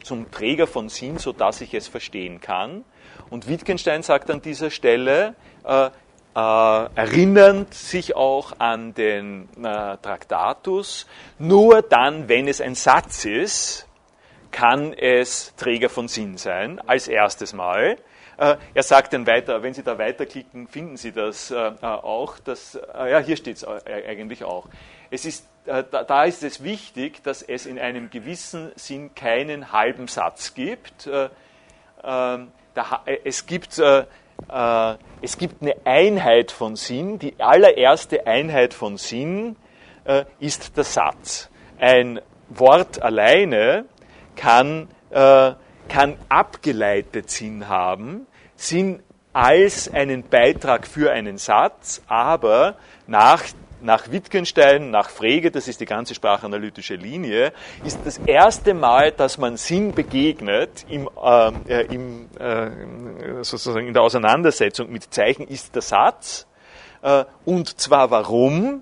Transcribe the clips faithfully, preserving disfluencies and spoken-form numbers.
zum Träger von Sinn, sodass ich es verstehen kann. Und Wittgenstein sagt an dieser Stelle, äh, äh, erinnernd sich auch an den äh, Traktatus, nur dann, wenn es ein Satz ist, kann es Träger von Sinn sein, als erstes Mal. Äh, er sagt dann weiter, wenn Sie da weiterklicken, finden Sie das äh, auch. Das, äh, ja, hier steht es eigentlich auch. Es ist, äh, da, da ist es wichtig, dass es in einem gewissen Sinn keinen halben Satz gibt. Äh, äh, da, es gibt äh, äh, es gibt eine Einheit von Sinn. Die allererste Einheit von Sinn äh, ist der Satz. Ein Wort alleine kann, äh, kann abgeleitet Sinn haben, Sinn als einen Beitrag für einen Satz, aber nach, nach Wittgenstein, nach Frege, das ist die ganze sprachanalytische Linie, ist das erste Mal, dass man Sinn begegnet im, äh, im, äh, sozusagen in der Auseinandersetzung mit Zeichen, ist der Satz. Äh, und zwar warum?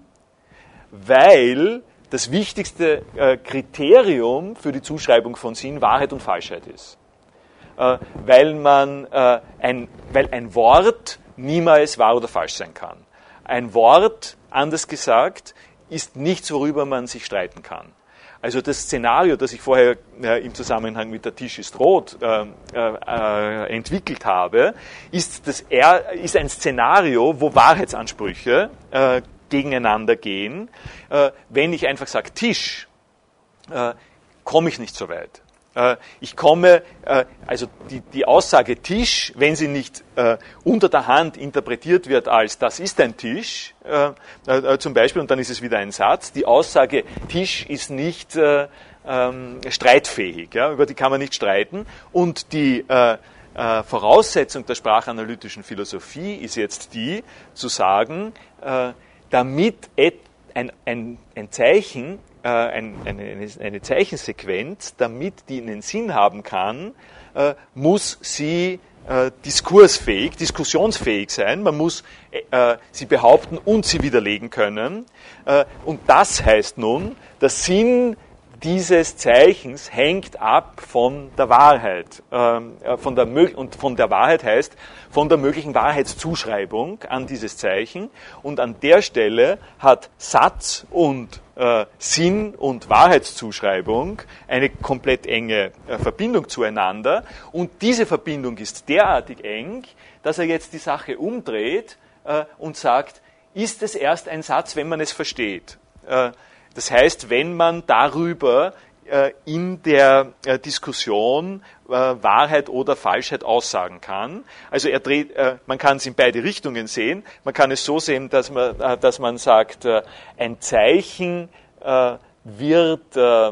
Weil das wichtigste äh, Kriterium für die Zuschreibung von Sinn Wahrheit und Falschheit ist. Äh, weil, man, äh, ein, weil ein Wort niemals wahr oder falsch sein kann. Ein Wort, anders gesagt, ist nichts, worüber man sich streiten kann. Also das Szenario, das ich vorher äh, im Zusammenhang mit der Tisch ist rot äh, äh, entwickelt habe, ist, das er, ist ein Szenario, wo Wahrheitsansprüche äh, gegeneinander gehen. Äh, wenn ich einfach sage Tisch, äh, komme ich nicht so weit. Äh, ich komme, äh, also die, die Aussage Tisch, wenn sie nicht äh, unter der Hand interpretiert wird als das ist ein Tisch, äh, äh, zum Beispiel, und dann ist es wieder ein Satz, die Aussage Tisch ist nicht äh, ähm, streitfähig, ja, über die kann man nicht streiten, und die äh, äh, Voraussetzung der sprachanalytischen Philosophie ist jetzt die, zu sagen, äh, damit ein, ein, ein Zeichen, äh, ein, eine, eine Zeichensequenz, damit die einen Sinn haben kann, äh, muss sie äh, diskursfähig, diskussionsfähig sein. Man muss äh, sie behaupten und sie widerlegen können. Äh, und das heißt nun, der Sinn dieses Zeichens hängt ab von der Wahrheit. Äh, von der, und von der Wahrheit heißt, von der möglichen Wahrheitszuschreibung an dieses Zeichen. Und an der Stelle hat Satz und äh, Sinn und Wahrheitszuschreibung eine komplett enge äh, Verbindung zueinander. Und diese Verbindung ist derartig eng, dass er jetzt die Sache umdreht äh, und sagt, ist es erst ein Satz, wenn man es versteht? Äh, Das heißt, wenn man darüber äh, in der äh, Diskussion äh, Wahrheit oder Falschheit aussagen kann. Also er dreht, äh, man kann es in beide Richtungen sehen. Man kann es so sehen, dass man, äh, dass man sagt, äh, ein Zeichen äh, wird äh,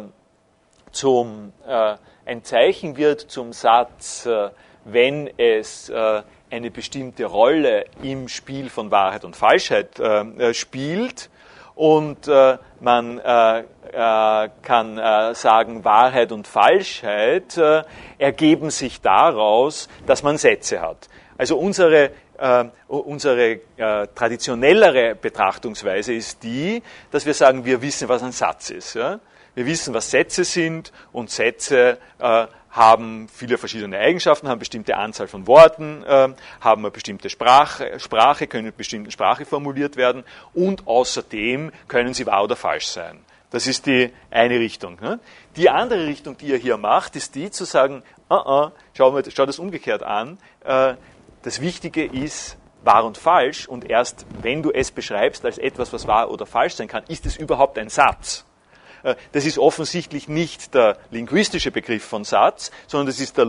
zum äh, ein Zeichen wird zum Satz, äh, wenn es äh, eine bestimmte Rolle im Spiel von Wahrheit und Falschheit äh, spielt. Und äh, man äh, äh, kann äh, sagen, Wahrheit und Falschheit äh, ergeben sich daraus, dass man Sätze hat. Also unsere, äh, unsere äh, traditionellere Betrachtungsweise ist die, dass wir sagen, wir wissen, was ein Satz ist. Ja? Wir wissen, was Sätze sind, und Sätze äh, haben viele verschiedene Eigenschaften, haben eine bestimmte Anzahl von Worten, äh, haben eine bestimmte Sprache, Sprache, können in einer bestimmten Sprache formuliert werden, und außerdem können sie wahr oder falsch sein. Das ist die eine Richtung. Ne? Die andere Richtung, die er hier macht, ist die zu sagen, uh -uh, schau, mal, schau das umgekehrt an, äh, das Wichtige ist wahr und falsch, und erst wenn du es beschreibst als etwas, was wahr oder falsch sein kann, ist es überhaupt ein Satz. Das ist offensichtlich nicht der linguistische Begriff von Satz, sondern das ist der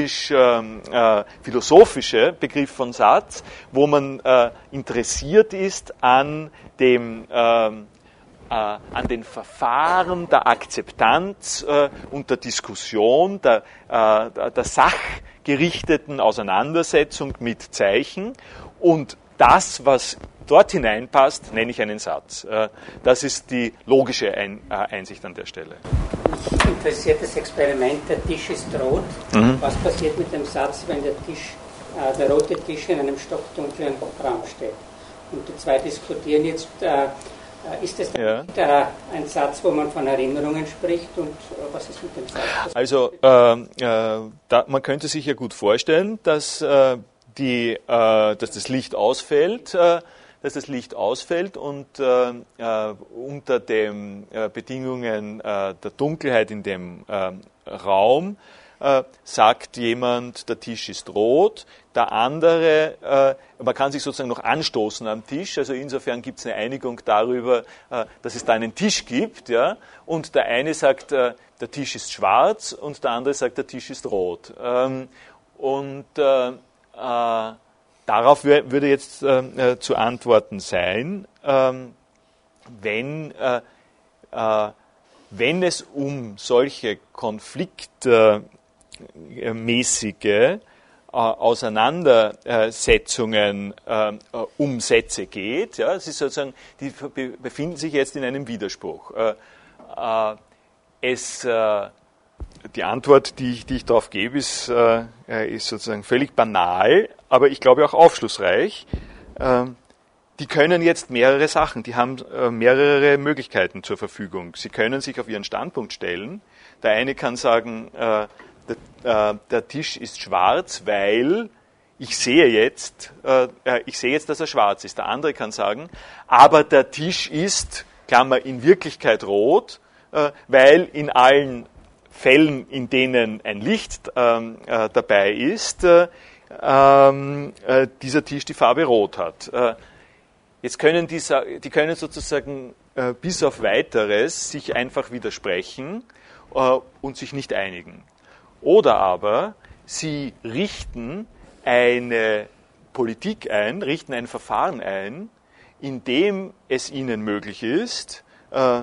logisch-philosophische äh, Begriff von Satz, wo man äh, interessiert ist an dem äh, äh, an den Verfahren der Akzeptanz äh, und der Diskussion, der, äh, der sachgerichteten Auseinandersetzung mit Zeichen, und das, was dort hineinpasst, nenne ich einen Satz. Das ist die logische Einsicht an der Stelle. Mich interessiert das Experiment, der Tisch ist rot. Mhm. Was passiert mit dem Satz, wenn der Tisch, äh, der rote Tisch in einem stockdunklen Raum steht? Und die zwei diskutieren jetzt, äh, Ist das ja. ein Satz, wo man von Erinnerungen spricht, und was ist mit dem Satz? Also äh, äh, da, man könnte sich ja gut vorstellen, dass, äh, die, äh, dass das Licht ausfällt, äh, dass das Licht ausfällt und äh, äh, unter den äh, Bedingungen äh, der Dunkelheit in dem äh, Raum äh, sagt jemand, der Tisch ist rot, der andere, äh, man kann sich sozusagen noch anstoßen am Tisch, also insofern gibt es eine Einigung darüber, äh, dass es da einen Tisch gibt, ja, und der eine sagt, äh, der Tisch ist schwarz und der andere sagt, der Tisch ist rot. Ähm, und äh, äh, darauf würde jetzt äh, zu antworten sein, ähm, wenn, äh, äh, wenn es um solche konfliktmäßige äh, Auseinandersetzungen äh, um Sätze geht, ja, es ist sozusagen, die befinden sich jetzt in einem Widerspruch. Äh, äh, es äh, Die Antwort, die ich, die ich darauf gebe, ist, äh, ist sozusagen völlig banal, aber ich glaube auch aufschlussreich. Äh, die können jetzt mehrere Sachen, die haben äh, mehrere Möglichkeiten zur Verfügung. Sie können sich auf ihren Standpunkt stellen. Der eine kann sagen, äh, der, äh, der Tisch ist schwarz, weil ich sehe jetzt, äh, ich sehe jetzt, dass er schwarz ist. Der andere kann sagen, aber der Tisch ist, Klammer, in Wirklichkeit rot, äh, weil in allen Fällen, in denen ein Licht ähm, äh, dabei ist, äh, äh, dieser Tisch die Farbe Rot hat. Äh, jetzt können die, die können sozusagen äh, bis auf Weiteres sich einfach widersprechen äh, und sich nicht einigen. Oder aber sie richten eine Politik ein, richten ein Verfahren ein, in dem es ihnen möglich ist, äh,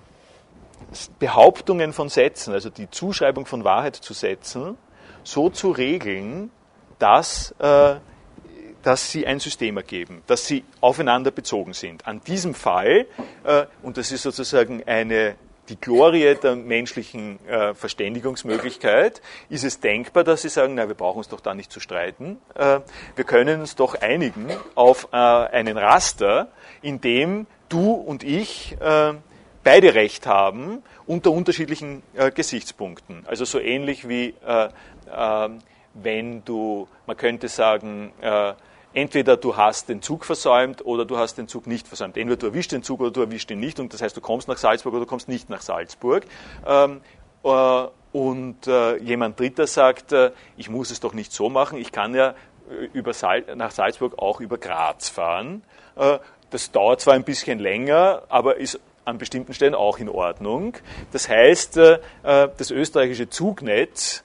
Behauptungen von Sätzen, also die Zuschreibung von Wahrheit zu Sätzen, so zu regeln, dass, äh, dass sie ein System ergeben, dass sie aufeinander bezogen sind. An diesem Fall, äh, und das ist sozusagen eine, die Glorie der menschlichen äh, Verständigungsmöglichkeit, ist es denkbar, dass sie sagen, na, wir brauchen uns doch da nicht zu streiten, äh, wir können uns doch einigen auf äh, einen Raster, in dem du und ich äh, beide Recht haben unter unterschiedlichen äh, Gesichtspunkten. Also so ähnlich wie äh, äh, wenn du, man könnte sagen, äh, entweder du hast den Zug versäumt oder du hast den Zug nicht versäumt. Entweder du erwischst den Zug oder du erwischst ihn nicht, und das heißt, du kommst nach Salzburg oder du kommst nicht nach Salzburg. Ähm, äh, und äh, jemand Dritter sagt, äh, ich muss es doch nicht so machen, ich kann ja über Sal- nach Salzburg auch über Graz fahren. Äh, das dauert zwar ein bisschen länger, aber ist an bestimmten Stellen auch in Ordnung. Das heißt, das österreichische Zugnetz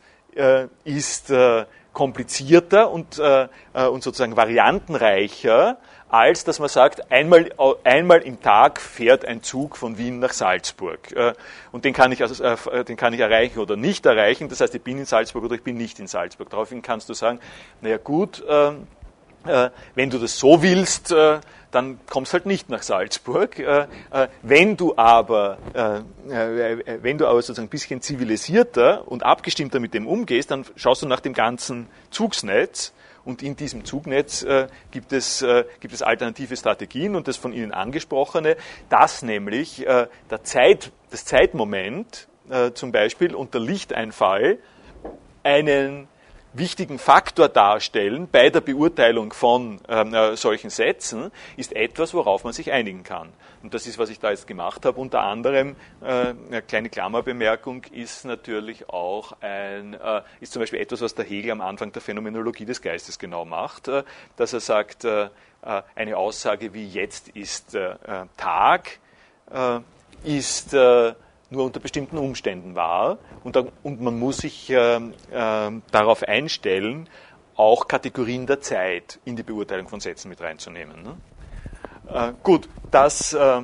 ist komplizierter und, und sozusagen variantenreicher, als dass man sagt, einmal, einmal im Tag fährt ein Zug von Wien nach Salzburg. Und den kann ich, also, den kann ich erreichen oder nicht erreichen. Das heißt, ich bin in Salzburg oder ich bin nicht in Salzburg. Daraufhin kannst du sagen, naja gut, wenn du das so willst, dann kommst halt nicht nach Salzburg. Äh, äh, wenn du aber, äh, äh, wenn du aber sozusagen ein bisschen zivilisierter und abgestimmter mit dem umgehst, dann schaust du nach dem ganzen Zugsnetz, und in diesem Zugnetz äh, gibt es, äh, gibt es alternative Strategien, und das von Ihnen angesprochene, dass nämlich äh, der Zeit, das Zeitmoment äh, zum Beispiel und der Lichteinfall einen wichtigen Faktor darstellen bei der Beurteilung von ähm, äh, solchen Sätzen, ist etwas, worauf man sich einigen kann. Und das ist, was ich da jetzt gemacht habe. Unter anderem, äh, eine kleine Klammerbemerkung, ist natürlich auch ein, äh, ist zum Beispiel etwas, was der Hegel am Anfang der Phänomenologie des Geistes genau macht, äh, dass er sagt, äh, eine Aussage wie jetzt ist äh, Tag, äh, ist äh, nur unter bestimmten Umständen wahr, und, da, und man muss sich äh, äh, darauf einstellen, auch Kategorien der Zeit in die Beurteilung von Sätzen mit reinzunehmen. Ne? Äh, gut, das, äh,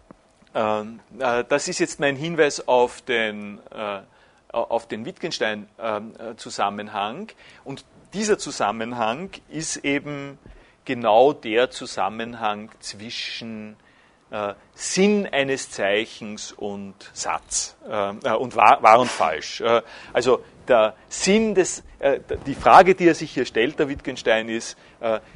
äh, das ist jetzt mein Hinweis auf den, äh, auf den Wittgenstein-Zusammenhang, und dieser Zusammenhang ist eben genau der Zusammenhang zwischen Äh, Sinn eines Zeichens und Satz äh, und wahr, wahr und falsch. Äh, also der Sinn des, äh, die Frage, die er sich hier stellt, der Wittgenstein, ist, äh,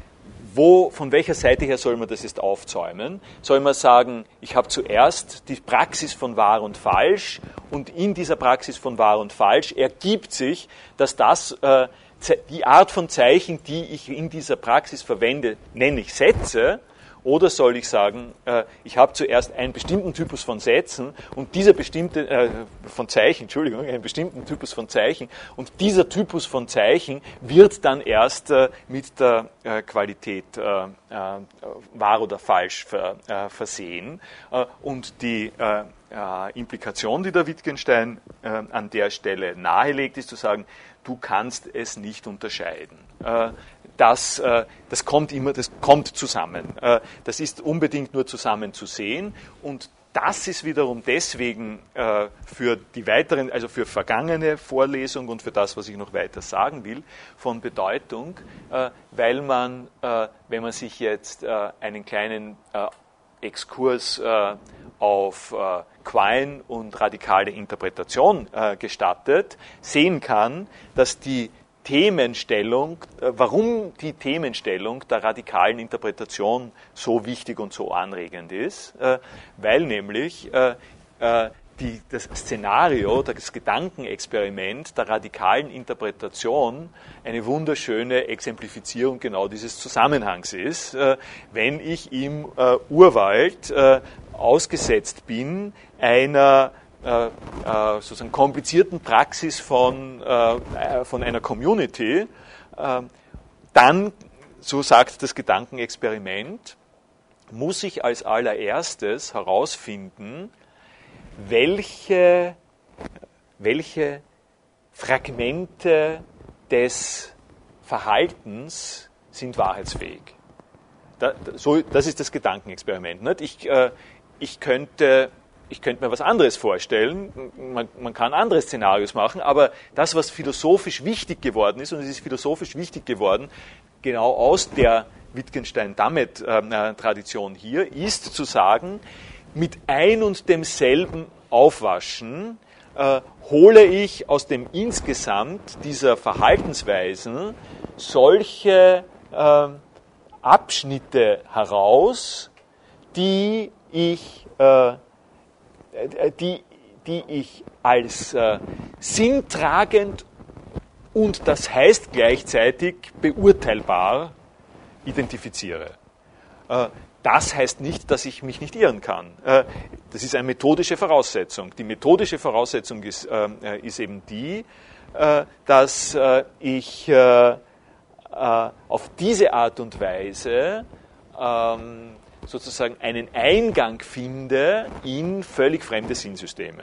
wo, von welcher Seite her soll man das jetzt aufzäumen? Soll man sagen, ich habe zuerst die Praxis von wahr und falsch und in dieser Praxis von wahr und falsch ergibt sich, dass das äh, die Art von Zeichen, die ich in dieser Praxis verwende, nenne ich Sätze? Oder soll ich sagen, äh, ich habe zuerst einen bestimmten Typus von Sätzen und dieser bestimmte, äh, von Zeichen, Entschuldigung, einen bestimmten Typus von Zeichen und dieser Typus von Zeichen wird dann erst äh, mit der äh, Qualität äh, äh, wahr oder falsch ver, äh, versehen. Äh, und die äh, äh, Implikation, die der Wittgenstein äh, an der Stelle nahelegt, ist zu sagen, du kannst es nicht unterscheiden. Äh, Das, das kommt immer, das kommt zusammen. Das ist unbedingt nur zusammen zu sehen und das ist wiederum deswegen für die weiteren, also für vergangene Vorlesung und für das, was ich noch weiter sagen will, von Bedeutung, weil man, wenn man sich jetzt einen kleinen Exkurs auf Quine und radikale Interpretation gestattet, sehen kann, dass die Themenstellung, warum die Themenstellung der radikalen Interpretation so wichtig und so anregend ist, weil nämlich die, das Szenario, das Gedankenexperiment der radikalen Interpretation eine wunderschöne Exemplifizierung genau dieses Zusammenhangs ist, wenn ich im Urwald ausgesetzt bin einer Äh, äh, sozusagen komplizierten Praxis von, äh, von einer Community, äh, dann, so sagt das Gedankenexperiment, muss ich als allererstes herausfinden, welche, welche Fragmente des Verhaltens sind wahrheitsfähig. Da, so, das ist das Gedankenexperiment. Nicht? Ich, äh, ich könnte Ich könnte mir was anderes vorstellen, man, man kann andere Szenarios machen, aber das, was philosophisch wichtig geworden ist, und es ist philosophisch wichtig geworden, genau aus der Wittgenstein-Dummett-Tradition hier, ist zu sagen, mit ein und demselben Aufwaschen äh, hole ich aus dem Insgesamt dieser Verhaltensweisen solche äh, Abschnitte heraus, die ich äh, Die, die ich als äh, sinntragend und das heißt gleichzeitig beurteilbar identifiziere. Äh, das heißt nicht, dass ich mich nicht irren kann. Äh, das ist eine methodische Voraussetzung. Die methodische Voraussetzung ist, äh, ist eben die, äh, dass äh, ich äh, äh, auf diese Art und Weise ähm, sozusagen einen Eingang finde in völlig fremde Sinnsysteme.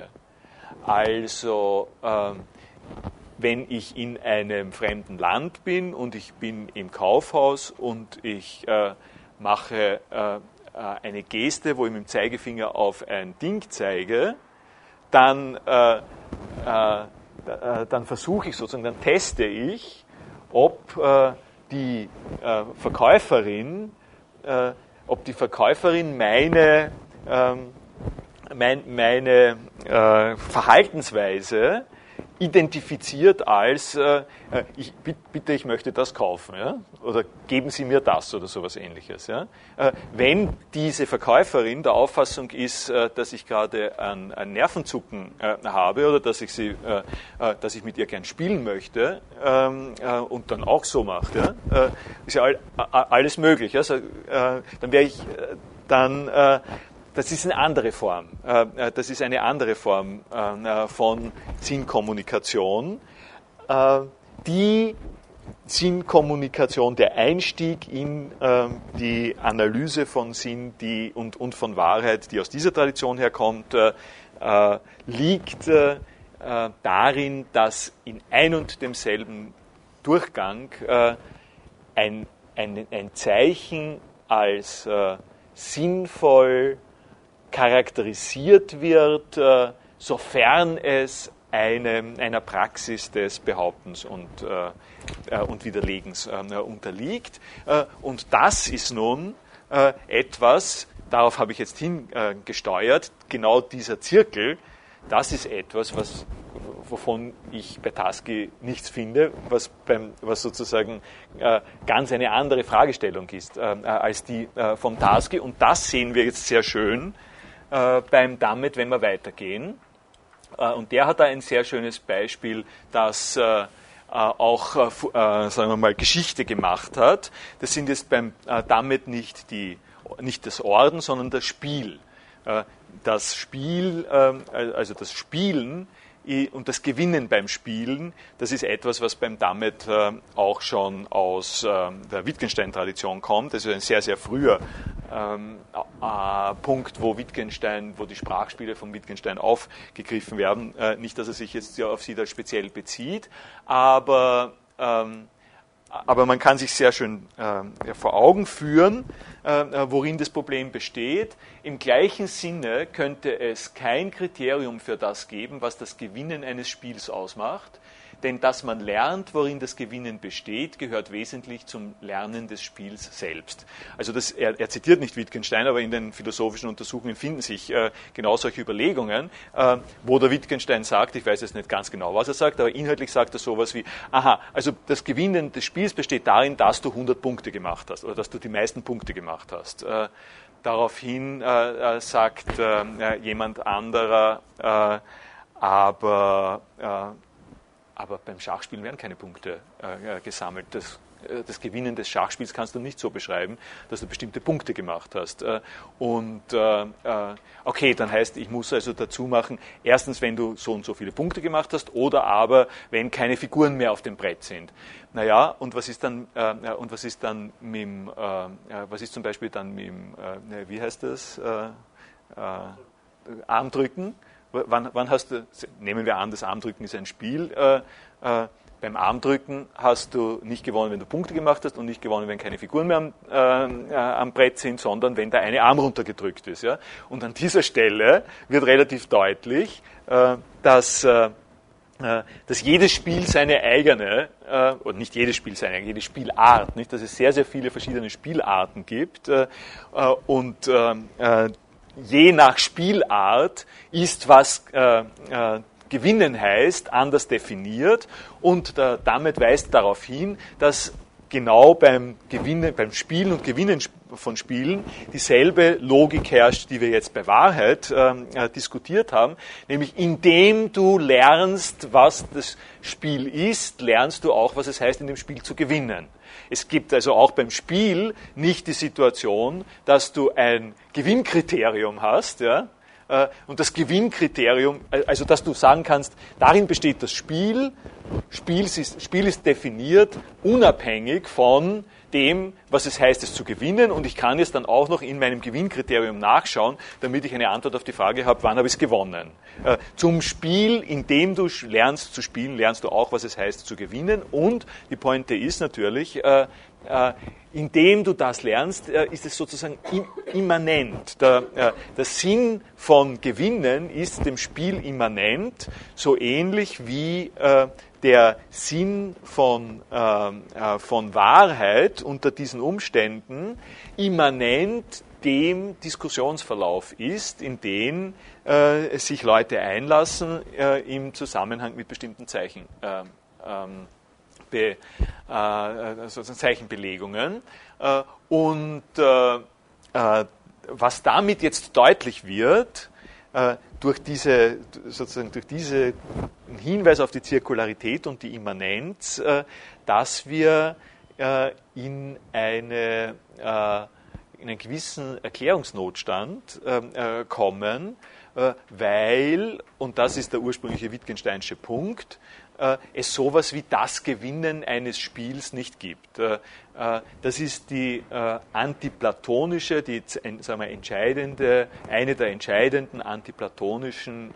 Also, ähm, wenn ich in einem fremden Land bin und ich bin im Kaufhaus und ich äh, mache äh, eine Geste, wo ich mit dem Zeigefinger auf ein Ding zeige, dann, äh, äh, dann versuche ich sozusagen, dann teste ich, ob äh, die äh, Verkäuferin äh, ob die Verkäuferin meine, ähm, mein, meine äh, Verhaltensweise identifiziert als, äh, ich, bitte, ich möchte das kaufen, ja? Oder geben Sie mir das oder sowas Ähnliches. Ja? Äh, wenn diese Verkäuferin der Auffassung ist, äh, dass ich gerade ein, ein Nervenzucken äh, habe oder dass ich, sie, äh, äh, dass ich mit ihr gern spielen möchte ähm, äh, und dann auch so macht, ja? äh, ist ja all, alles möglich. Also, äh, dann wäre ich äh, dann... Äh, Das ist eine andere Form. Das ist eine andere Form von Sinnkommunikation. Die Sinnkommunikation, der Einstieg in die Analyse von Sinn die, und, und von Wahrheit, die aus dieser Tradition herkommt, liegt darin, dass in ein und demselben Durchgang ein, ein, ein Zeichen als sinnvoll charakterisiert wird, äh, sofern es einem, einer Praxis des Behauptens und, äh, und Widerlegens äh, unterliegt. Äh, und das ist nun äh, etwas, darauf habe ich jetzt hingesteuert, äh, genau dieser Zirkel, das ist etwas, was wovon ich bei Tarski nichts finde, was, beim, was sozusagen äh, ganz eine andere Fragestellung ist äh, als die äh, vom Tarski. Und das sehen wir jetzt sehr schön äh, beim Dummett, wenn wir weitergehen. Äh, und der hat da ein sehr schönes Beispiel, das äh, auch, äh, sagen wir mal, Geschichte gemacht hat. Das sind jetzt beim äh, Dummett nicht, die, nicht das Orden, sondern das Spiel. Äh, das Spiel, äh, also das Spielen und das Gewinnen beim Spielen, das ist etwas, was beim Dummett äh, auch schon aus äh, der Wittgenstein-Tradition kommt. Das ist ein sehr, sehr früher ähm, äh, Punkt, wo Wittgenstein, wo die Sprachspiele von Wittgenstein aufgegriffen werden. Äh, nicht, dass er sich jetzt ja auf sie da speziell bezieht, aber ähm, Aber man kann sich sehr schön äh, vor Augen führen, äh, worin das Problem besteht. Im gleichen Sinne könnte es kein Kriterium für das geben, was das Gewinnen eines Spiels ausmacht. Denn dass man lernt, worin das Gewinnen besteht, gehört wesentlich zum Lernen des Spiels selbst. Also das, er, er zitiert nicht Wittgenstein, aber in den philosophischen Untersuchungen finden sich äh, genau solche Überlegungen, äh, wo der Wittgenstein sagt, ich weiß jetzt nicht ganz genau, was er sagt, aber inhaltlich sagt er sowas wie, aha, also das Gewinnen des Spiels besteht darin, dass du hundert Punkte gemacht hast oder dass du die meisten Punkte gemacht hast. Äh, daraufhin äh, sagt äh, jemand anderer, äh, aber äh, Aber beim Schachspielen werden keine Punkte äh, gesammelt. Das, äh, das Gewinnen des Schachspiels kannst du nicht so beschreiben, dass du bestimmte Punkte gemacht hast. Äh, und äh, okay, dann heißt, ich muss also dazu machen, erstens, wenn du so und so viele Punkte gemacht hast, oder aber, wenn keine Figuren mehr auf dem Brett sind. Naja, und was ist dann, äh, und was ist dann mit dem, äh, was ist zum Beispiel dann mit dem, äh, wie heißt das, äh, äh, Armdrücken? Wann, wann hast du, nehmen wir an, das Armdrücken ist ein Spiel, äh, äh, beim Armdrücken hast du nicht gewonnen, wenn du Punkte gemacht hast und nicht gewonnen, wenn keine Figuren mehr am, äh, äh, am Brett sind, sondern wenn der eine Arm runtergedrückt ist. Ja? Und an dieser Stelle wird relativ deutlich, äh, dass, äh, dass jedes Spiel seine eigene, äh, oder nicht jedes Spiel seine eigene, jede Spielart, nicht? Dass es sehr, sehr viele verschiedene Spielarten gibt äh, und äh, je nach Spielart ist, was äh, äh, gewinnen heißt, anders definiert und der, damit weist darauf hin, dass genau beim Gewinnen, beim Spielen und Gewinnen von Spielen dieselbe Logik herrscht, die wir jetzt bei Wahrheit äh, diskutiert haben, nämlich indem du lernst, was das Spiel ist, lernst du auch, was es heißt, in dem Spiel zu gewinnen. Es gibt also auch beim Spiel nicht die Situation, dass du ein Gewinnkriterium hast, ja, und das Gewinnkriterium, also dass du sagen kannst, darin besteht das Spiel, Spiel ist, Spiel ist definiert unabhängig von dem, was es heißt, es zu gewinnen, und ich kann jetzt dann auch noch in meinem Gewinnkriterium nachschauen, damit ich eine Antwort auf die Frage habe, wann habe ich es gewonnen. Äh, zum Spiel, indem du lernst zu spielen, lernst du auch, was es heißt zu gewinnen, und die Pointe ist natürlich, äh, äh, indem du das lernst, äh, ist es sozusagen immanent. Der, äh, der Sinn von Gewinnen ist dem Spiel immanent, so ähnlich wie äh, der Sinn von, äh, von Wahrheit unter diesen Umständen immanent dem Diskussionsverlauf ist, in den äh, sich Leute einlassen äh, im Zusammenhang mit bestimmten Zeichen. Äh, ähm, Be, äh, sozusagen Zeichenbelegungen. Äh, und äh, äh, was damit jetzt deutlich wird, äh, durch diese, sozusagen durch diesen Hinweis auf die Zirkularität und die Immanenz, äh, dass wir äh, in, eine, äh, in einen gewissen Erklärungsnotstand äh, kommen, äh, weil, und das ist der ursprüngliche Wittgensteinsche Punkt, es sowas wie das Gewinnen eines Spiels nicht gibt. Das ist die antiplatonische, die sagen wir, entscheidende, eine der entscheidenden antiplatonischen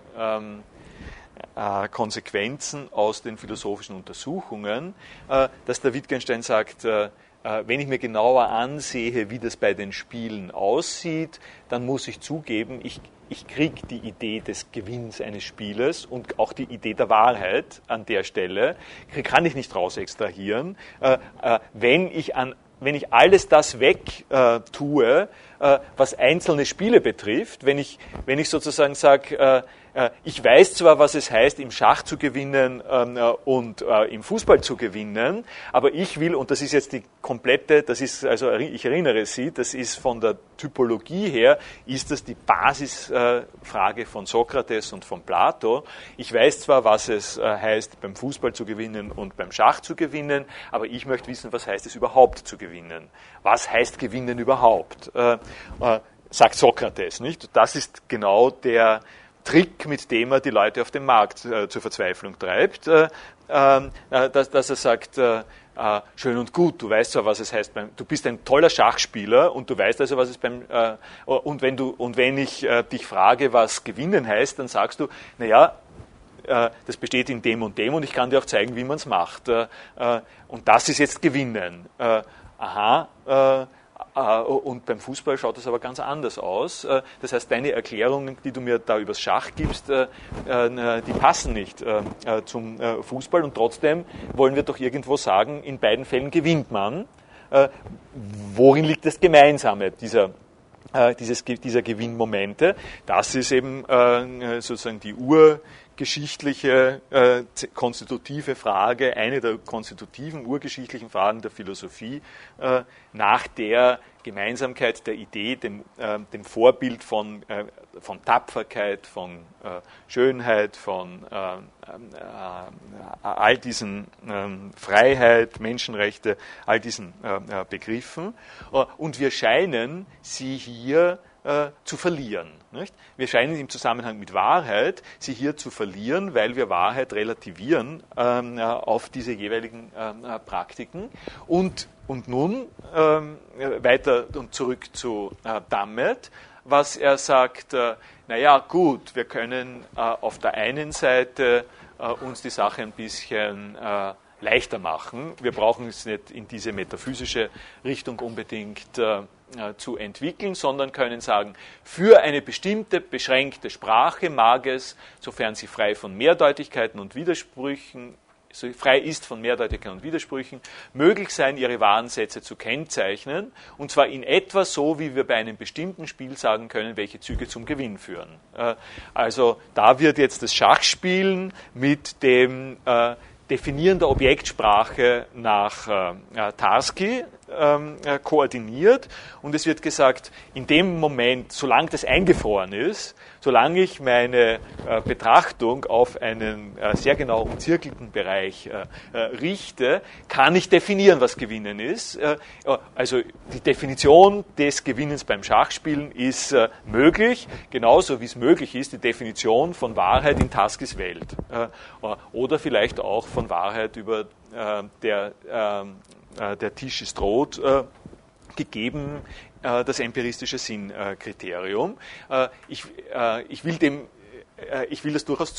Konsequenzen aus den philosophischen Untersuchungen, dass der Wittgenstein sagt, wenn ich mir genauer ansehe, wie das bei den Spielen aussieht, dann muss ich zugeben, ich, ich kriege die Idee des Gewinns eines Spieles und auch die Idee der Wahrheit an der Stelle, kann ich nicht raus extrahieren. Äh, äh, wenn ich an Wenn ich alles das weg äh, tue, was einzelne Spiele betrifft. Wenn ich, wenn ich sozusagen sage, ich weiß zwar, was es heißt, im Schach zu gewinnen und im Fußball zu gewinnen, aber ich will, und das ist jetzt die komplette, das ist, also ich erinnere Sie, das ist von der Typologie her, ist das die Basisfrage von Sokrates und von Plato. Ich weiß zwar, was es heißt, beim Fußball zu gewinnen und beim Schach zu gewinnen, aber ich möchte wissen, was heißt es überhaupt zu gewinnen. Was heißt gewinnen überhaupt? Sagt Sokrates, nicht? Das ist genau der Trick, mit dem er die Leute auf dem Markt äh, zur Verzweiflung treibt, äh, äh, dass, dass er sagt, äh, äh, schön und gut, du weißt zwar, was es heißt, beim, du bist ein toller Schachspieler und du weißt also, was es beim, äh, und wenn du, und wenn ich äh, dich frage, was gewinnen heißt, dann sagst du, naja, äh, das besteht in dem und dem und ich kann dir auch zeigen, wie man es macht. Äh, äh, und das ist jetzt gewinnen. Äh, aha, äh, und beim Fußball schaut das aber ganz anders aus. Das heißt, deine Erklärungen, die du mir da übers Schach gibst, die passen nicht zum Fußball. Und trotzdem wollen wir doch irgendwo sagen, in beiden Fällen gewinnt man. Worin liegt das Gemeinsame dieser, dieses, dieser Gewinnmomente? Das ist eben sozusagen die urgeschichtliche, äh, konstitutive Frage, eine der konstitutiven, urgeschichtlichen Fragen der Philosophie, äh, nach der Gemeinsamkeit der Idee, dem, äh, dem Vorbild von, äh, von Tapferkeit, von äh, Schönheit, von äh, äh, all diesen äh, Freiheit, Menschenrechte, all diesen äh, Begriffen. Und wir scheinen sie hier äh, zu verlieren. Nicht? Wir scheinen im Zusammenhang mit Wahrheit sie hier zu verlieren, weil wir Wahrheit relativieren ähm, auf diese jeweiligen ähm, Praktiken. Und, und nun ähm, weiter und zurück zu äh, Dummett, was er sagt, äh, naja gut, wir können äh, auf der einen Seite äh, uns die Sache ein bisschen äh, leichter machen. Wir brauchen es nicht in diese metaphysische Richtung unbedingt äh, zu entwickeln, sondern können sagen, für eine bestimmte, beschränkte Sprache mag es, sofern sie frei von Mehrdeutigkeiten und Widersprüchen, so frei ist von Mehrdeutigkeiten und Widersprüchen, möglich sein, ihre wahren Sätze zu kennzeichnen, und zwar in etwa so, wie wir bei einem bestimmten Spiel sagen können, welche Züge zum Gewinn führen. Also da wird jetzt das Schachspielen mit dem äh, Definieren der Objektsprache nach äh, Tarski ähm, äh, koordiniert, und es wird gesagt, in dem Moment, solange das eingefroren ist, solange ich meine äh, Betrachtung auf einen äh, sehr genau umzirkelten Bereich äh, äh, richte, kann ich definieren, was Gewinnen ist. Äh, also die Definition des Gewinnens beim Schachspielen ist äh, möglich, genauso wie es möglich ist, die Definition von Wahrheit in Tarskis Welt. Äh, oder vielleicht auch von Wahrheit über äh, der, äh, der Tisch ist rot, äh, gegeben äh, das empiristische Sinnkriterium. Äh, ich, äh, ich will dem Ich will das durchaus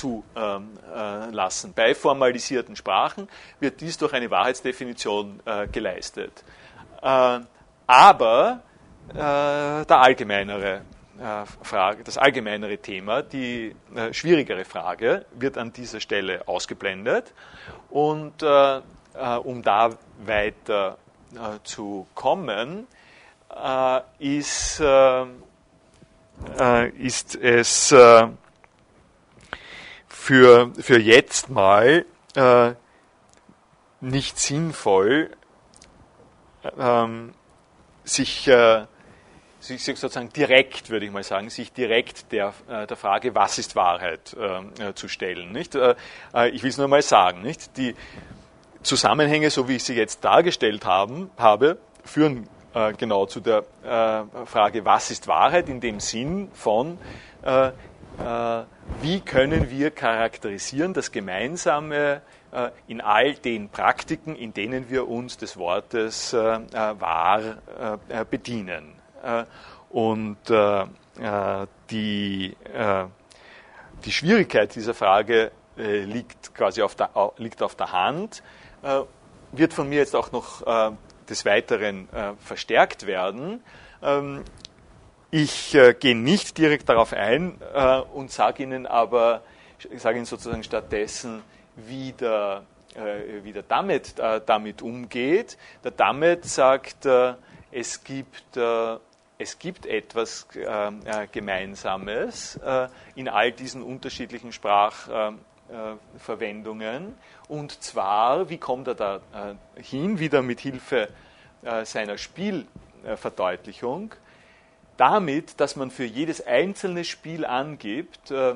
zulassen. Bei formalisierten Sprachen wird dies durch eine Wahrheitsdefinition äh, geleistet. Äh, aber äh, der allgemeinere äh, Frage, das allgemeinere Thema, die äh, schwierigere Frage, wird an dieser Stelle ausgeblendet. Und äh, äh, um da weiter äh, zu kommen, äh, ist, äh, äh, ist es äh, Für, für jetzt mal äh, nicht sinnvoll, ähm, sich, äh, sich sozusagen direkt, würde ich mal sagen, sich direkt der, äh, der Frage, was ist Wahrheit, äh, zu stellen. Nicht? Äh, ich will es nur mal sagen. Nicht? Die Zusammenhänge, so wie ich sie jetzt dargestellt haben, habe, führen äh, genau zu der äh, Frage, was ist Wahrheit, in dem Sinn von äh, äh, wie können wir charakterisieren das Gemeinsame äh, in all den Praktiken, in denen wir uns des Wortes äh, wahr äh, bedienen. Äh, und äh, die, äh, die Schwierigkeit dieser Frage äh, liegt quasi auf der, liegt auf der Hand, äh, wird von mir jetzt auch noch äh, des Weiteren äh, verstärkt werden. Ähm, Ich äh, gehe nicht direkt darauf ein äh, und sage Ihnen aber, ich sage Ihnen sozusagen stattdessen, wie der, äh, wie der Dummett äh, damit umgeht. Der Dummett sagt, äh, es gibt, äh, es gibt etwas äh, Gemeinsames äh, in all diesen unterschiedlichen Sprachverwendungen. Äh, und zwar, wie kommt er da äh, hin, wieder mit Hilfe äh, seiner Spielverdeutlichung, damit, dass man für jedes einzelne Spiel angibt, äh, äh,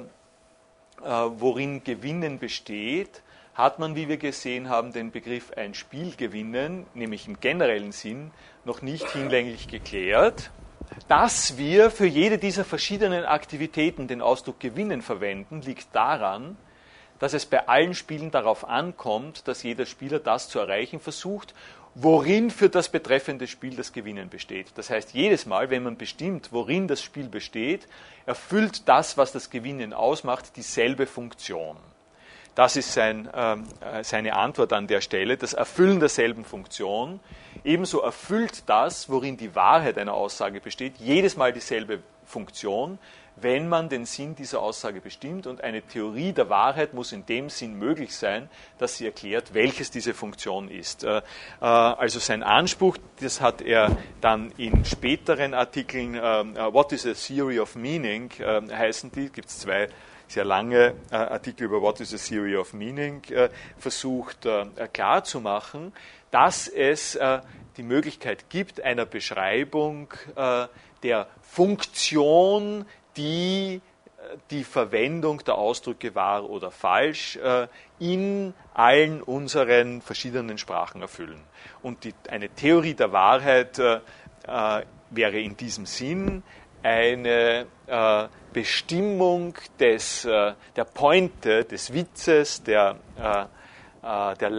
worin Gewinnen besteht, hat man, wie wir gesehen haben, den Begriff ein Spiel gewinnen, nämlich im generellen Sinn, noch nicht hinlänglich geklärt. Dass wir für jede dieser verschiedenen Aktivitäten den Ausdruck gewinnen verwenden, liegt daran, dass es bei allen Spielen darauf ankommt, dass jeder Spieler das zu erreichen versucht, worin für das betreffende Spiel das Gewinnen besteht. Das heißt, jedes Mal, wenn man bestimmt, worin das Spiel besteht, erfüllt das, was das Gewinnen ausmacht, dieselbe Funktion. Das ist sein, äh, seine Antwort an der Stelle, das Erfüllen derselben Funktion. Ebenso erfüllt das, worin die Wahrheit einer Aussage besteht, jedes Mal dieselbe Funktion, wenn man den Sinn dieser Aussage bestimmt. Und eine Theorie der Wahrheit muss in dem Sinn möglich sein, dass sie erklärt, welches diese Funktion ist. Äh, äh, also sein Anspruch, das hat er dann in späteren Artikeln, äh, What is a Theory of Meaning, äh, heißen die, gibt es zwei sehr lange äh, Artikel über What is a Theory of Meaning, äh, versucht äh, klarzumachen, dass es äh, die Möglichkeit gibt, einer Beschreibung äh, der Funktion, die äh, die Verwendung der Ausdrücke wahr oder falsch äh, in allen unseren verschiedenen Sprachen erfüllen. Und die, eine Theorie der Wahrheit äh, äh, wäre in diesem Sinn eine äh, Bestimmung des, äh, der Pointe, des Witzes, der, äh, äh, der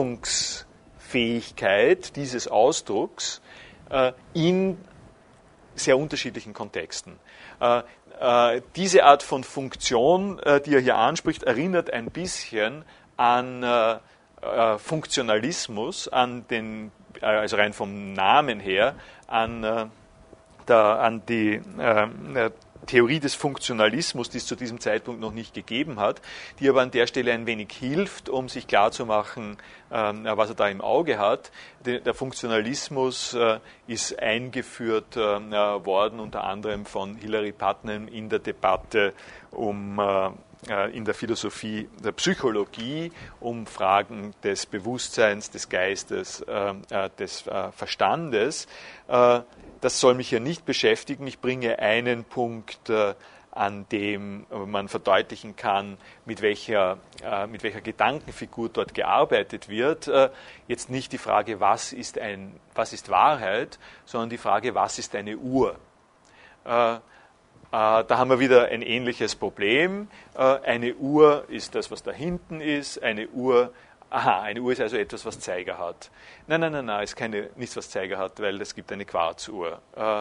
Leistungsfähigkeit dieses Ausdrucks äh, in sehr unterschiedlichen Kontexten. Äh, äh, diese Art von Funktion, äh, die er hier anspricht, erinnert ein bisschen an äh, äh, Funktionalismus, an den, äh, also rein vom Namen her, an äh, Der, an die äh, Theorie des Funktionalismus, die es zu diesem Zeitpunkt noch nicht gegeben hat, die aber an der Stelle ein wenig hilft, um sich klarzumachen, äh, was er da im Auge hat. De, der Funktionalismus äh, ist eingeführt äh, worden, unter anderem von Hilary Putnam in der Debatte um äh, in der Philosophie der Psychologie, um Fragen des Bewusstseins, des Geistes, äh, des äh, Verstandes. Äh, das soll mich hier nicht beschäftigen. Ich bringe einen Punkt, äh, an dem man verdeutlichen kann, mit welcher, äh, mit welcher Gedankenfigur dort gearbeitet wird. Äh, jetzt nicht die Frage, was ist, ein, was ist Wahrheit, sondern die Frage, was ist eine Uhr? Äh, Da haben wir wieder ein ähnliches Problem. Eine Uhr ist das, was da hinten ist. Eine Uhr, aha, eine Uhr ist also etwas, was Zeiger hat. Nein, nein, nein, nein, ist keine, nichts, was Zeiger hat, weil es gibt eine Quarzuhr. Äh,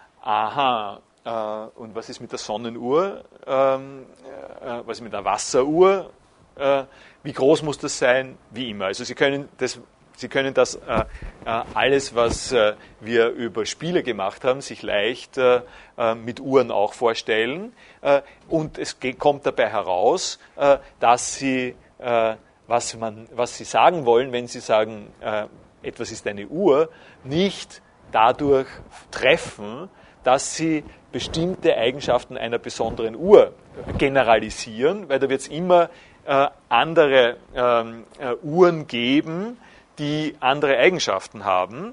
aha, äh, und was ist mit der Sonnenuhr? Ähm, äh, was ist mit der Wasseruhr? Äh, wie groß muss das sein? Wie immer. Also Sie können das Sie können das äh, alles, was äh, wir über Spiele gemacht haben, sich leicht äh, mit Uhren auch vorstellen. Äh, und es geht, kommt dabei heraus, äh, dass Sie, äh, was, man, was Sie sagen wollen, wenn Sie sagen, äh, etwas ist eine Uhr, nicht dadurch treffen, dass Sie bestimmte Eigenschaften einer besonderen Uhr generalisieren, weil da wird es immer äh, andere ähm, äh, Uhren geben, die andere Eigenschaften haben.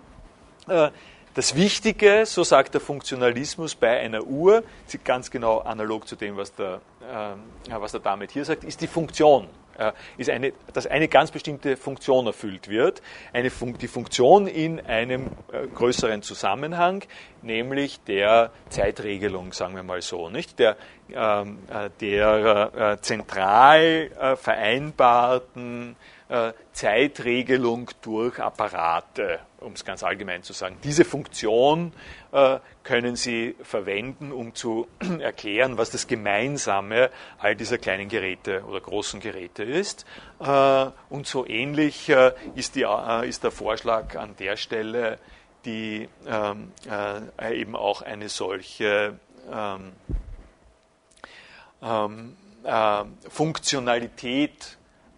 Das Wichtige, so sagt der Funktionalismus bei einer Uhr, ganz genau analog zu dem, was der, was der Damed hier sagt, ist die Funktion. Ist eine, dass eine ganz bestimmte Funktion erfüllt wird, eine Fun- die Funktion in einem äh, größeren Zusammenhang, nämlich der Zeitregelung, sagen wir mal so, nicht der, ähm, äh, der äh, zentral äh, vereinbarten äh, Zeitregelung durch Apparate, um es ganz allgemein zu sagen. Diese Funktion äh, können Sie verwenden, um zu erklären, was das Gemeinsame all dieser kleinen Geräte oder großen Geräte ist. Äh, und so ähnlich äh, ist, die, äh, ist der Vorschlag an der Stelle, die ähm, äh, eben auch eine solche ähm, ähm, äh, Funktionalität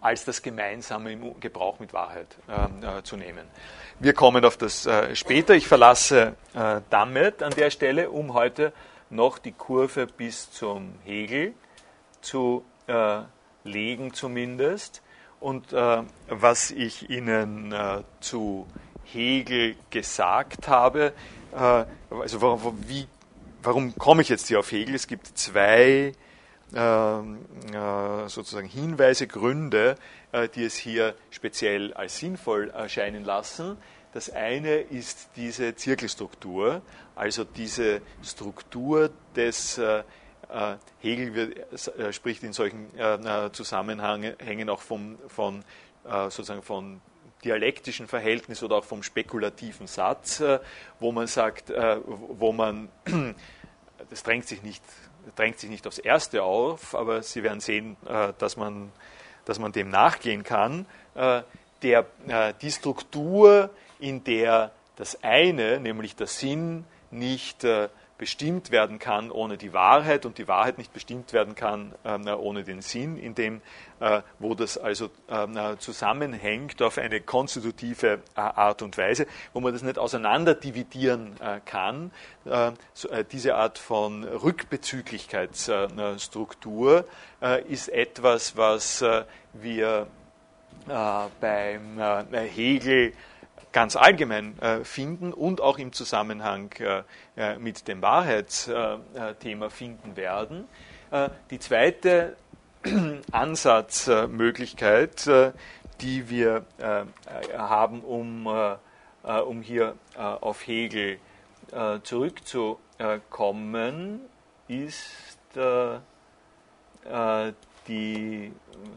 als das Gemeinsame im Gebrauch mit Wahrheit äh, zu nehmen. Wir kommen auf das äh, später. Ich verlasse äh, damit an der Stelle, um heute noch die Kurve bis zum Hegel zu äh, legen zumindest. Und äh, was ich Ihnen äh, zu Hegel gesagt habe, äh, also warum, wie, warum komme ich jetzt hier auf Hegel? Es gibt zwei äh, äh, sozusagen Hinweise, Gründe, äh, die es hier speziell als sinnvoll erscheinen lassen. Das eine ist diese Zirkelstruktur, also diese Struktur des äh, Hegel wird, äh, spricht in solchen äh, Zusammenhängen auch vom, von, äh, sozusagen von dialektischen Verhältnis oder auch vom spekulativen Satz, äh, wo man sagt, äh, wo man, das drängt sich nicht, drängt sich nicht aufs Erste auf, aber Sie werden sehen, äh, dass man, dass man dem nachgehen kann. Äh, der, äh, die Struktur, in der das eine, nämlich der Sinn, nicht äh, bestimmt werden kann ohne die Wahrheit und die Wahrheit nicht bestimmt werden kann äh, ohne den Sinn, in dem, äh, wo das also äh, zusammenhängt auf eine konstitutive äh, Art und Weise, wo man das nicht auseinanderdividieren äh, kann. Äh, so, äh, diese Art von Rückbezüglichkeitsstruktur äh, ist etwas, was äh, wir äh, beim äh, Hegel ganz allgemein äh, finden und auch im Zusammenhang äh, mit dem Wahrheitsthema äh, finden werden. Äh, die zweite Ansatzmöglichkeit, äh, die wir äh, haben, um, äh, um hier äh, auf Hegel äh, zurückzukommen, ist äh, äh, die,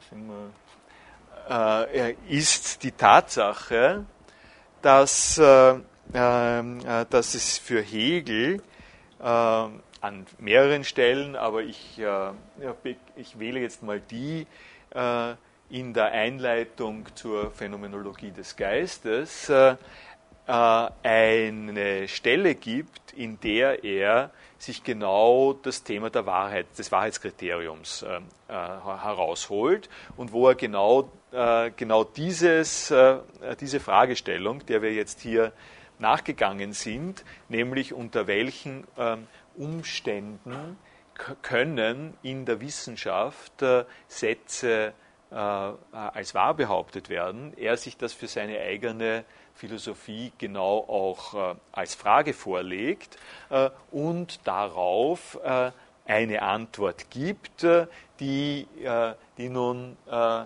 äh, ist die Tatsache, Dass, äh, äh, dass es für Hegel äh, an mehreren Stellen, aber ich, äh, ich wähle jetzt mal die äh, in der Einleitung zur Phänomenologie des Geistes, äh, eine Stelle gibt, in der er sich genau das Thema der Wahrheit, des Wahrheitskriteriums äh, herausholt und wo er genau Äh, genau dieses, äh, diese Fragestellung, der wir jetzt hier nachgegangen sind, nämlich unter welchen äh, Umständen k- können in der Wissenschaft äh, Sätze äh, als wahr behauptet werden, er sich das für seine eigene Philosophie genau auch äh, als Frage vorlegt äh, und darauf äh, eine Antwort gibt, äh, die, äh, die nun äh,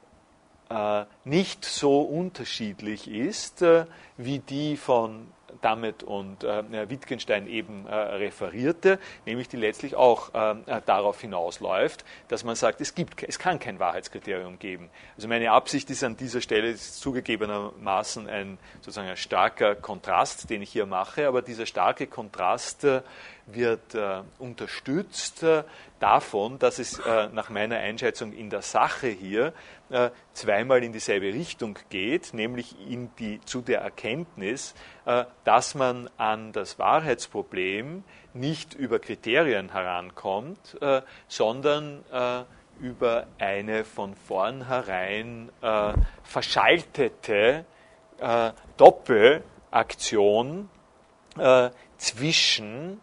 nicht so unterschiedlich ist, wie die von Dummett und Wittgenstein eben referierte, nämlich die letztlich auch darauf hinausläuft, dass man sagt, es gibt, es kann kein Wahrheitskriterium geben. Also meine Absicht ist an dieser Stelle ist zugegebenermaßen ein sozusagen ein starker Kontrast, den ich hier mache, aber dieser starke Kontrast wird äh, unterstützt äh, davon, dass es äh, nach meiner Einschätzung in der Sache hier äh, zweimal in dieselbe Richtung geht, nämlich in die, zu der Erkenntnis, äh, dass man an das Wahrheitsproblem nicht über Kriterien herankommt, äh, sondern äh, über eine von vornherein äh, verschaltete äh, Doppelaktion äh, zwischen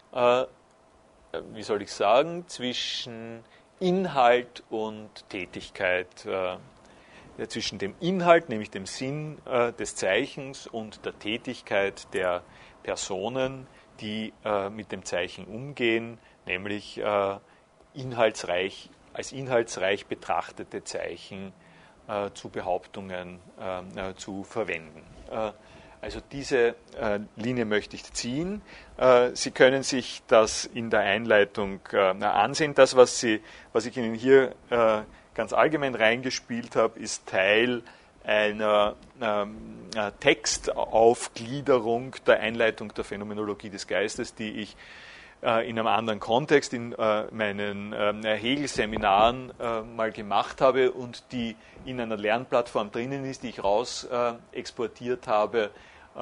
wie soll ich sagen, zwischen Inhalt und Tätigkeit, äh, zwischen dem Inhalt, nämlich dem Sinn äh, des Zeichens und der Tätigkeit der Personen, die äh, mit dem Zeichen umgehen, nämlich äh, inhaltsreich, als inhaltsreich betrachtete Zeichen äh, zu Behauptungen äh, zu verwenden. Äh, Also diese äh, Linie möchte ich ziehen. Äh, Sie können sich das in der Einleitung äh, ansehen. Das, was, Sie, was ich Ihnen hier äh, ganz allgemein reingespielt habe, ist Teil einer ähm, äh, Textaufgliederung der Einleitung der Phänomenologie des Geistes, die ich äh, in einem anderen Kontext in äh, meinen äh, Hegel-Seminaren äh, mal gemacht habe und die in einer Lernplattform drinnen ist, die ich raus äh, exportiert habe,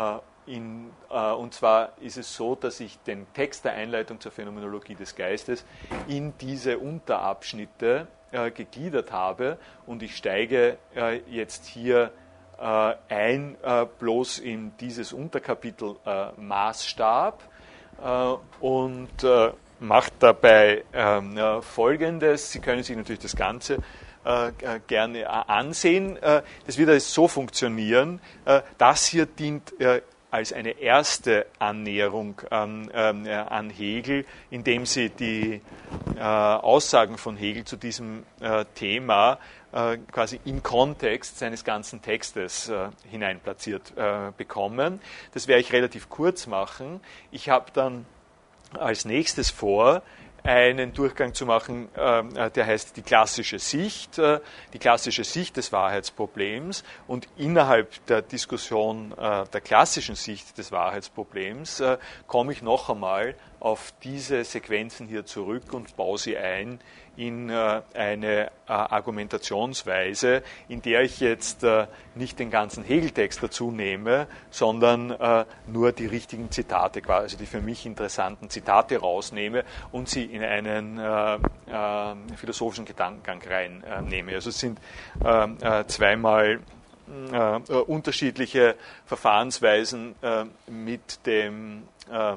in, äh, und zwar ist es so, dass ich den Text der Einleitung zur Phänomenologie des Geistes in diese Unterabschnitte äh, gegliedert habe, und ich steige äh, jetzt hier äh, ein, äh, bloß in dieses Unterkapitel äh, Maßstab äh, und äh, macht dabei ähm, äh, Folgendes. Sie können sich natürlich das Ganze äh, gerne ansehen. Äh, das wird also so funktionieren. Äh, das hier dient äh, als eine erste Annäherung an, äh, an Hegel, indem sie die äh, Aussagen von Hegel zu diesem äh, Thema äh, quasi im Kontext seines ganzen Textes äh, hineinplatziert äh, bekommen. Das werde ich relativ kurz machen. Ich habe dann als nächstes vor, einen Durchgang zu machen, äh, der heißt die klassische Sicht, äh, die klassische Sicht des Wahrheitsproblems, und innerhalb der Diskussion äh, der klassischen Sicht des Wahrheitsproblems äh, komme ich noch einmal auf diese Sequenzen hier zurück und baue sie ein in äh, eine äh, Argumentationsweise, in der ich jetzt äh, nicht den ganzen Hegel-Text dazu nehme, sondern äh, nur die richtigen Zitate, also die für mich interessanten Zitate rausnehme und sie in einen äh, äh, philosophischen Gedankengang reinnehme. Also es sind äh, äh, zweimal äh, äh, unterschiedliche Verfahrensweisen äh, mit dem äh,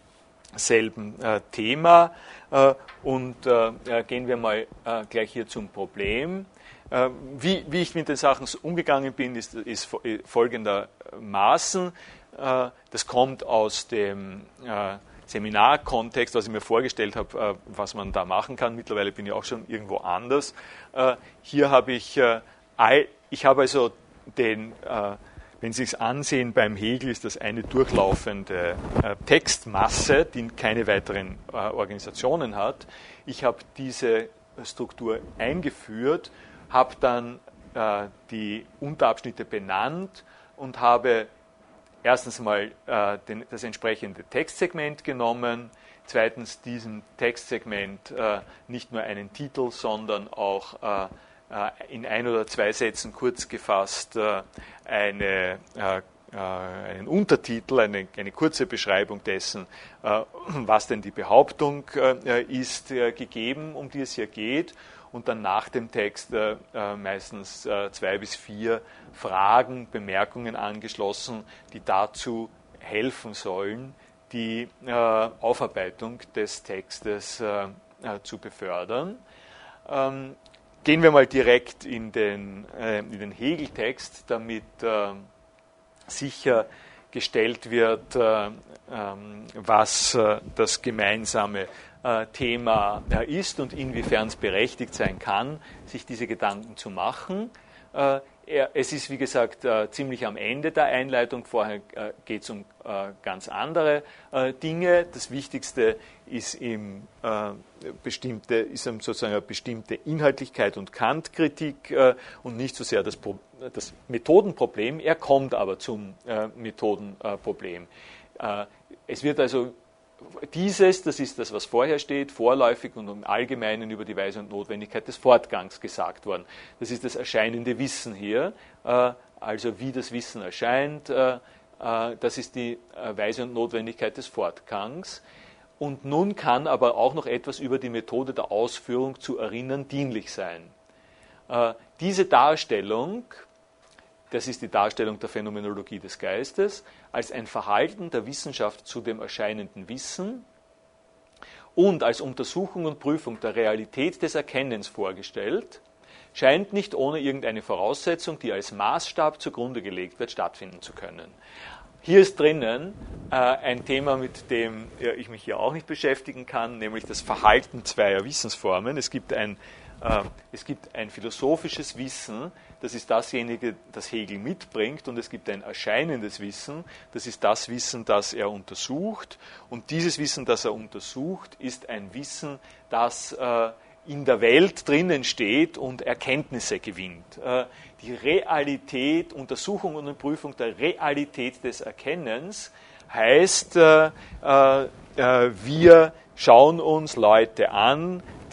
selben äh, Thema. Äh, und äh, gehen wir mal äh, gleich hier zum Problem. Äh, wie, wie ich mit den Sachen umgegangen bin, ist, ist folgendermaßen. Äh, das kommt aus dem äh, Seminarkontext, was ich mir vorgestellt habe, äh, was man da machen kann. Mittlerweile bin ich auch schon irgendwo anders. Äh, hier habe ich, äh, ich habe also den äh, Wenn Sie es ansehen, beim Hegel ist das eine durchlaufende äh, Textmasse, die keine weiteren äh, Organisationen hat. Ich habe diese Struktur eingeführt, habe dann äh, die Unterabschnitte benannt und habe erstens mal äh, den, das entsprechende Textsegment genommen, zweitens diesem Textsegment äh, nicht nur einen Titel, sondern auch äh, in ein oder zwei Sätzen kurz gefasst eine, einen Untertitel, eine, eine kurze Beschreibung dessen, was denn die Behauptung ist, gegeben, um die es hier geht, und dann nach dem Text meistens zwei bis vier Fragen, Bemerkungen angeschlossen, die dazu helfen sollen, die Aufarbeitung des Textes zu befördern. Gehen wir mal direkt in den, äh, in den Hegel-Text, damit äh, sichergestellt wird, äh, ähm, was äh, das gemeinsame äh, Thema äh, ist und inwiefern es berechtigt sein kann, sich diese Gedanken zu machen. Äh, er, es ist, wie gesagt, äh, ziemlich am Ende der Einleitung. Vorher äh, geht es um äh, ganz andere äh, Dinge. Das Wichtigste ist, im, äh, bestimmte, ist sozusagen eine bestimmte Inhaltlichkeit und Kant-Kritik äh, und nicht so sehr das, Pro- das Methodenproblem. Er kommt aber zum äh, Methodenproblem. Äh, es wird also dieses, das ist das, was vorher steht, vorläufig und im Allgemeinen über die Weise und Notwendigkeit des Fortgangs gesagt worden. Das ist das erscheinende Wissen hier, äh, also wie das Wissen erscheint, äh, äh, das ist die äh, Weise und Notwendigkeit des Fortgangs. Und nun kann aber auch noch etwas über die Methode der Ausführung zu erinnern dienlich sein. Äh, diese Darstellung, das ist die Darstellung der Phänomenologie des Geistes, als ein Verhalten der Wissenschaft zu dem erscheinenden Wissen und als Untersuchung und Prüfung der Realität des Erkennens vorgestellt, scheint nicht ohne irgendeine Voraussetzung, die als Maßstab zugrunde gelegt wird, stattfinden zu können. Hier ist drinnen äh, ein Thema, mit dem ja, ich mich hier auch nicht beschäftigen kann, nämlich das Verhalten zweier Wissensformen. Es gibt ein, äh, es gibt ein philosophisches Wissen, das ist dasjenige, das Hegel mitbringt, und es gibt ein erscheinendes Wissen, das ist das Wissen, das er untersucht. Und dieses Wissen, das er untersucht, ist ein Wissen, das äh, in der Welt drinnen steht und Erkenntnisse gewinnt. Äh, die Realität, Untersuchung und Prüfung der Realität des Erkennens heißt, äh, äh, wir schauen uns Leute an,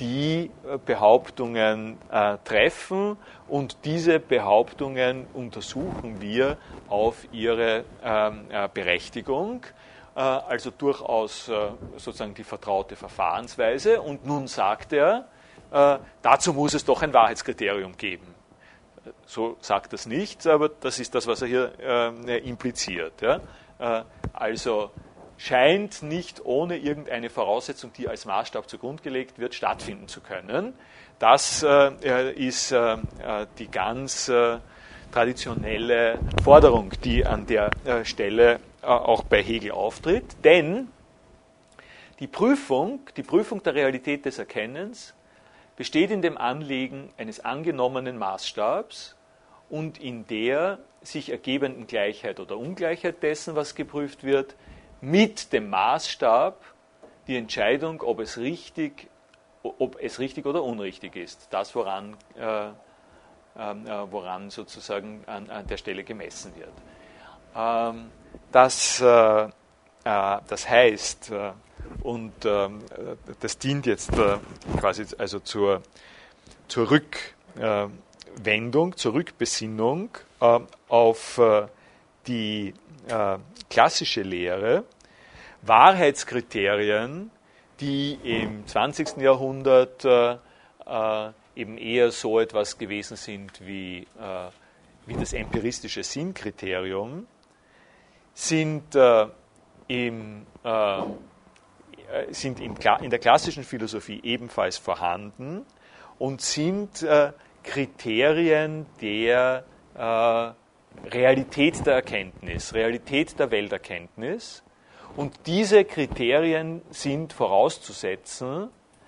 die Behauptungen äh, treffen, und diese Behauptungen untersuchen wir auf ihre ähm, äh, Berechtigung, äh, also durchaus äh, sozusagen die vertraute Verfahrensweise. Und nun sagt er, äh, dazu muss es doch ein Wahrheitskriterium geben. So sagt das nicht, aber das ist das, was er hier äh, impliziert. Ja? Äh, also scheint nicht ohne irgendeine Voraussetzung, die als Maßstab zugrunde gelegt wird, stattfinden zu können. Das äh, ist äh, die ganz äh, traditionelle Forderung, die an der äh, Stelle äh, auch bei Hegel auftritt. Denn die Prüfung, die Prüfung der Realität des Erkennens besteht in dem Anlegen eines angenommenen Maßstabs und in der sich ergebenden Gleichheit oder Ungleichheit dessen, was geprüft wird, mit dem Maßstab die Entscheidung, ob es richtig, ob es richtig oder unrichtig ist. Das, woran, äh, äh, woran sozusagen an, an der Stelle gemessen wird. Ähm, das, äh, äh, das heißt, äh, und äh, das dient jetzt äh, quasi also zur, zur Rückwendung, zur Rückbesinnung äh, auf äh, die äh, klassische Lehre, Wahrheitskriterien, die im zwanzigsten Jahrhundert äh, äh, eben eher so etwas gewesen sind wie, äh, wie das empiristische Sinnkriterium, sind, äh, im, äh, sind im, in der klassischen Philosophie ebenfalls vorhanden und sind äh, Kriterien der äh, Realität der Erkenntnis, Realität der Welterkenntnis. Und diese Kriterien sind vorauszusetzen,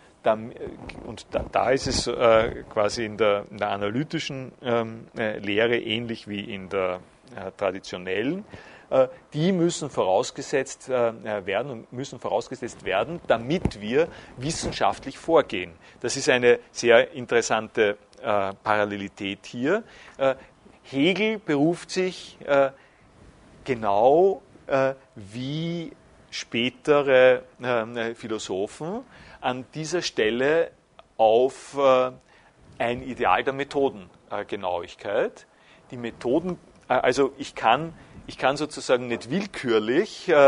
und da ist es quasi in der, in der analytischen Lehre ähnlich wie in der traditionellen, die müssen vorausgesetzt werden und müssen vorausgesetzt werden, damit wir wissenschaftlich vorgehen. Das ist eine sehr interessante Parallelität hier. Hegel beruft sich äh, genau äh, wie spätere äh, Philosophen an dieser Stelle auf äh, ein Ideal der Methodengenauigkeit. Die Methoden, äh, also ich kann, ich kann sozusagen nicht willkürlich äh,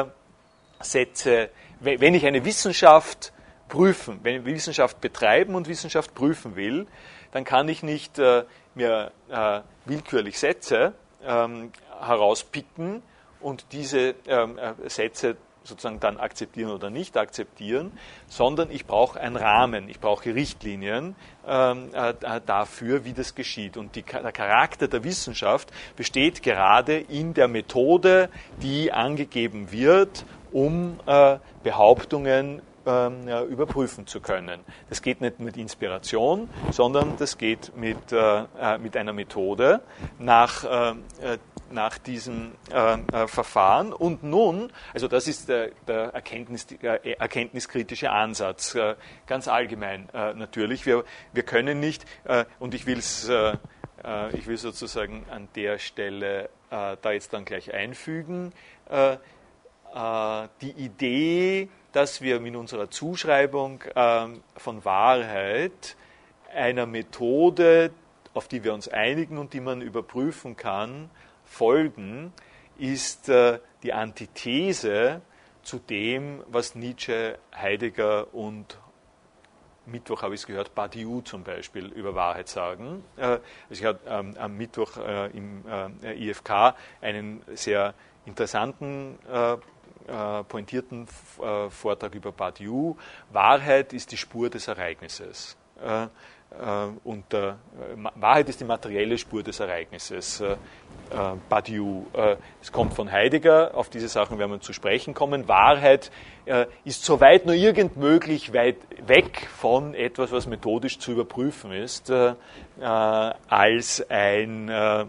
Sätze, wenn ich eine Wissenschaft prüfen, wenn ich Wissenschaft betreiben und Wissenschaft prüfen will, dann kann ich nicht äh, mir äh, willkürlich Sätze ähm, herauspicken und diese ähm, äh, Sätze sozusagen dann akzeptieren oder nicht akzeptieren, sondern ich brauche einen Rahmen, ich brauche Richtlinien ähm, äh, dafür, wie das geschieht. Und die, der Charakter der Wissenschaft besteht gerade in der Methode, die angegeben wird, um äh, Behauptungen Ja, überprüfen zu können. Das geht nicht mit Inspiration, sondern das geht mit, äh, mit einer Methode nach, äh, nach diesem äh, Verfahren. Und nun, also das ist der, der Erkenntnis, äh, erkenntniskritische Ansatz, äh, ganz allgemein äh, natürlich. Wir, wir können nicht, äh, und ich will es äh, ich will sozusagen an der Stelle äh, da jetzt dann gleich einfügen, äh, äh, die Idee, dass wir mit unserer Zuschreibung äh, von Wahrheit einer Methode, auf die wir uns einigen und die man überprüfen kann, folgen, ist äh, die Antithese zu dem, was Nietzsche, Heidegger und Mittwoch habe ich es gehört, Badiou zum Beispiel über Wahrheit sagen. Äh, also ich hatte ähm, am Mittwoch äh, im äh, I F K einen sehr interessanten äh, Äh, pointierten äh, Vortrag über Badiou. Wahrheit ist die Spur des Ereignisses. Äh, äh, und äh, Wahrheit ist die materielle Spur des Ereignisses. Äh, äh, Badiou. Äh, es kommt von Heidegger, auf diese Sachen werden wir zu sprechen kommen. Wahrheit äh, ist soweit nur irgend möglich weit weg von etwas, was methodisch zu überprüfen ist, äh, äh, als ein äh,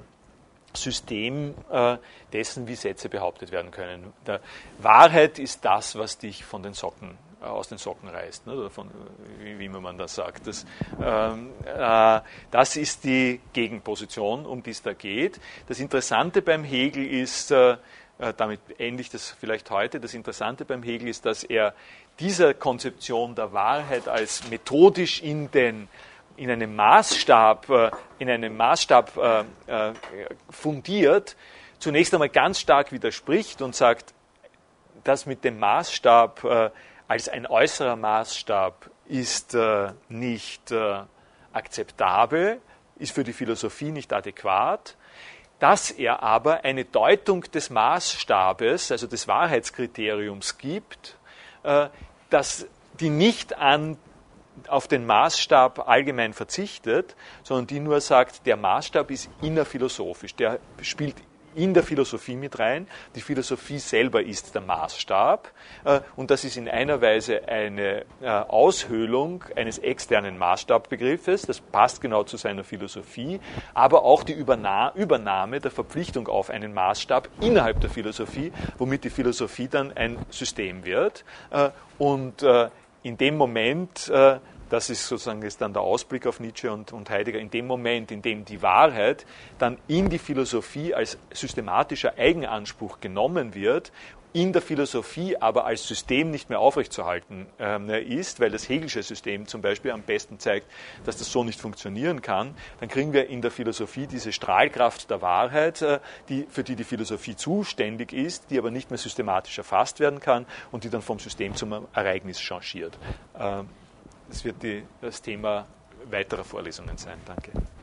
System äh, dessen, wie Sätze behauptet werden können. Der Wahrheit ist das, was dich von den Socken, äh, aus den Socken reißt, ne? Oder von, wie, wie man das sagt. Das, ähm, äh, das ist die Gegenposition, um die es da geht. Das Interessante beim Hegel ist, äh, äh, damit endigt es vielleicht heute, das Interessante beim Hegel ist, dass er dieser Konzeption der Wahrheit als methodisch in den in einem Maßstab, äh, in einem Maßstab äh, äh, fundiert, zunächst einmal ganz stark widerspricht und sagt, das mit dem Maßstab äh, als ein äußerer Maßstab ist äh, nicht äh, akzeptabel, ist für die Philosophie nicht adäquat, dass er aber eine Deutung des Maßstabes, also des Wahrheitskriteriums gibt, äh, dass die nicht an, auf den Maßstab allgemein verzichtet, sondern die nur sagt, der Maßstab ist innerphilosophisch, der spielt in der Philosophie mit rein. Die Philosophie selber ist der Maßstab äh, und das ist in einer Weise eine äh, Aushöhlung eines externen Maßstabbegriffes, das passt genau zu seiner Philosophie, aber auch die Überna- Übernahme der Verpflichtung auf einen Maßstab innerhalb der Philosophie, womit die Philosophie dann ein System wird äh, und äh, in dem Moment, äh, das ist sozusagen ist dann der Ausblick auf Nietzsche und, und Heidegger, in dem Moment, in dem die Wahrheit dann in die Philosophie als systematischer Eigenanspruch genommen wird, in der Philosophie aber als System nicht mehr aufrechtzuerhalten äh, ist, weil das Hegelsche System zum Beispiel am besten zeigt, dass das so nicht funktionieren kann, dann kriegen wir in der Philosophie diese Strahlkraft der Wahrheit, äh, die, für die die Philosophie zuständig ist, die aber nicht mehr systematisch erfasst werden kann und die dann vom System zum Ereignis changiert. Äh, Das wird die, das Thema weiterer Vorlesungen sein. Danke.